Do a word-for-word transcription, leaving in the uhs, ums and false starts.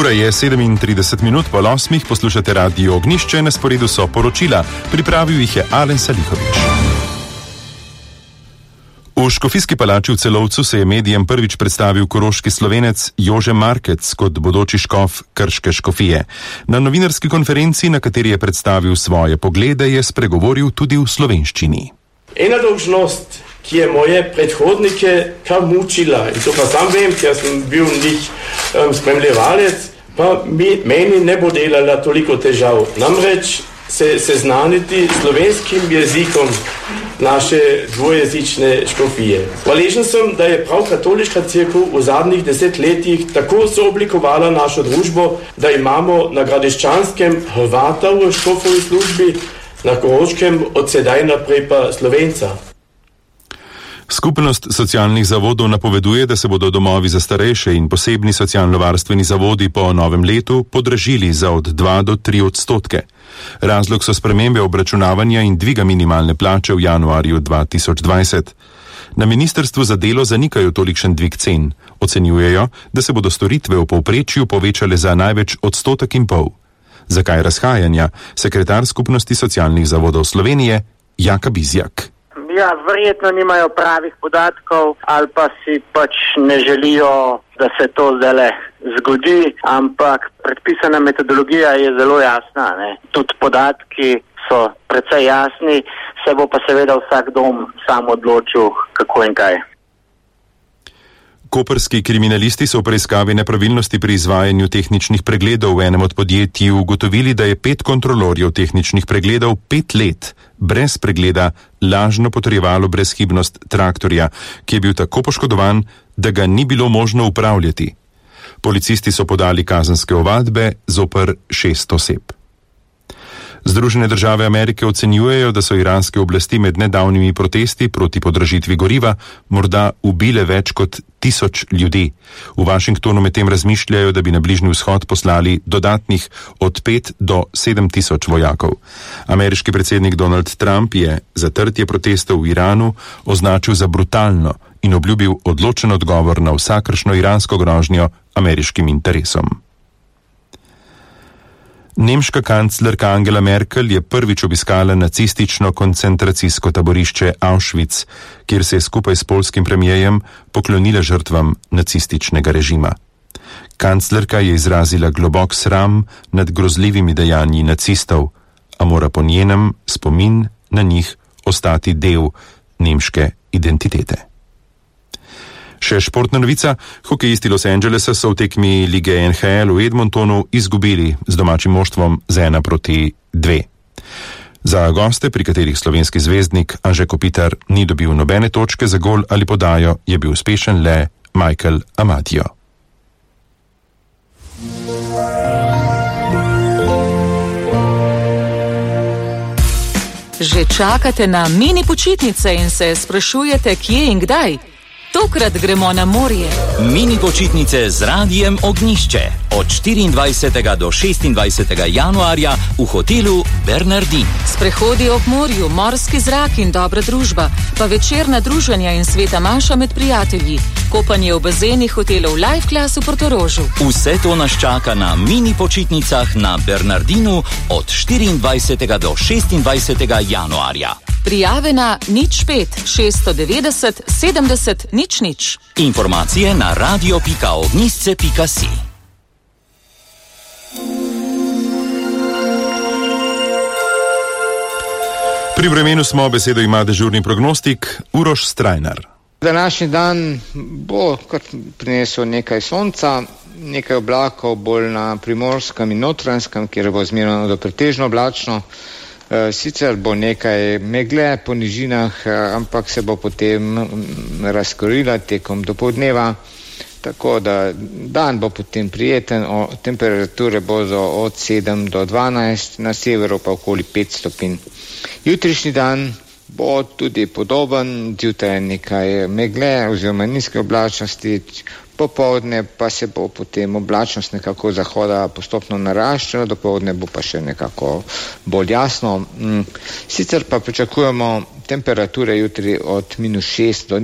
Ura je sedemintrideset minut po osmih, poslušate Radio Ognjišče, na sporedu so poročila, pripravil jih je Alen Salihovič. V Škofijski palači v Celovcu se je medijem prvič predstavil koroški Slovenec Jože Markec kot bodoči škof Krške škofije. Na novinarski konferenci, na kateri je predstavil svoje poglede, je spregovoril tudi v slovenščini. Ena dolžnost, ki je moje predhodnike kar mučila, in to pa sam vem, ker sem bil njih um, spremljevalec, pa mi, meni ne bo delala toliko težav. Namreč se seznaniti slovenskim jezikom naše dvojezične škofije. Hvaležen sem, da je prav katoliška cerkev v zadnjih desetletjih tako sooblikovala našo družbo, da imamo na Gradiščanskem Hrvata v škofovi službi, na Koroškem od sedaj naprej pa Slovenca. Skupnost socialnih zavodov napoveduje, da se bodo domovi za starejše in posebni socialno-varstveni zavodi po novem letu podražili za od dva do tri odstotke. Razlog so spremembe obračunavanja in dviga minimalne plače v januarju dva tisoč dvajset. Na ministrstvu za delo zanikajo tolikšen dvig cen. Ocenjujejo, da se bodo storitve v povprečju povečale za največ odstotek in pol. Zakaj razhajanja? Sekretar Skupnosti socialnih zavodov Slovenije Jaka Bizjak. Ja, verjetno nimajo pravih podatkov ali pa si pač ne želijo, da se to zdaj zgodi, ampak predpisana metodologija je zelo jasna, ne. Tudi podatki so precej jasni, se bo pa seveda vsak dom sam odločil, kako in kaj. Koprski kriminalisti so v preiskavi nepravilnosti pri izvajanju tehničnih pregledov v enem od podjetij ugotovili, da je pet kontrolorjev tehničnih pregledov pet let brez pregleda lažno potrjevalo brezhibnost traktorja, ki je bil tako poškodovan, da ga ni bilo možno upravljati. Policisti so podali kazenske ovadbe zoper šest oseb. Združene države Amerike ocenjujejo, da so iranske oblasti med nedavnimi protesti proti podražitvi goriva morda ubile več kot tisoč ljudi. V Washingtonu medtem razmišljajo, da bi na Bližnji vzhod poslali dodatnih od pet do sedem tisoč vojakov. Ameriški predsednik Donald Trump je zatrtje protestov v Iranu označil za brutalno in obljubil odločen odgovor na vsakršno iransko grožnjo ameriškim interesom. Nemška kanclerka Angela Merkel je prvič obiskala nacistično koncentracijsko taborišče Auschwitz, kjer se je skupaj s poljskim premijejem poklonila žrtvam nacističnega režima. Kanclerka je izrazila globok sram nad grozljivimi dejanji nacistov, a mora po njenem spomin na njih ostati del nemške identitete. Še športna novica, hokejisti Los Angelesa so v tekmi lige N H L v Edmontonu izgubili z domačim moštvom z ena proti dve. Za goste, pri katerih slovenski zvezdnik Anže Kopitar ni dobil nobene točke za gol ali podajo, je bil uspešen le Michael Amadio. Že čakate na mini počitnice in se sprašujete, kje in kdaj? Tokrat gremo na morje. Mini počitnice z Radijem Ognjišče od štiriindvajsetega do šestindvajsetega januarja v hotelu Bernardin. Sprehodi ob morju, morski zrak in dobra družba, pa večerna druženja in sveta maša med prijatelji, kopanje v bazenih hotelov Life Class v Portorožu. Vse to nas čaka na mini počitnicah na Bernardinu od štiriindvajsetega do šestindvajsetega januarja. Prijave na nič pet šeststo devetdeset sedemdeset nič nič. Informacije na radio pika ognjišče pika si. Pri vremenu smo, besedo ima dežurni prognostik Uroš Strajnar. Današnji dan bo kot prinesel nekaj sonca, nekaj oblakov bolj na Primorskem in Notranjskem, kjer bo zmerno do pretežno oblačno. Sicer bo nekaj megle po nižinah, ampak se bo potem razkorila tekom dopoldneva, tako da dan bo potem prijeten, temperature bodo od sedem do dvanajst, na severu pa okoli pet stopinj. Jutrišnji dan bo tudi podoben, zjutraj nekaj megle oziroma nizke oblačnosti, popoldne pa se bo potem oblačnost nekako zahoda postopno naraščala, dopoldne bo pa še nekako bolj jasno. Sicer pa pričakujemo temperature jutri od minus šest do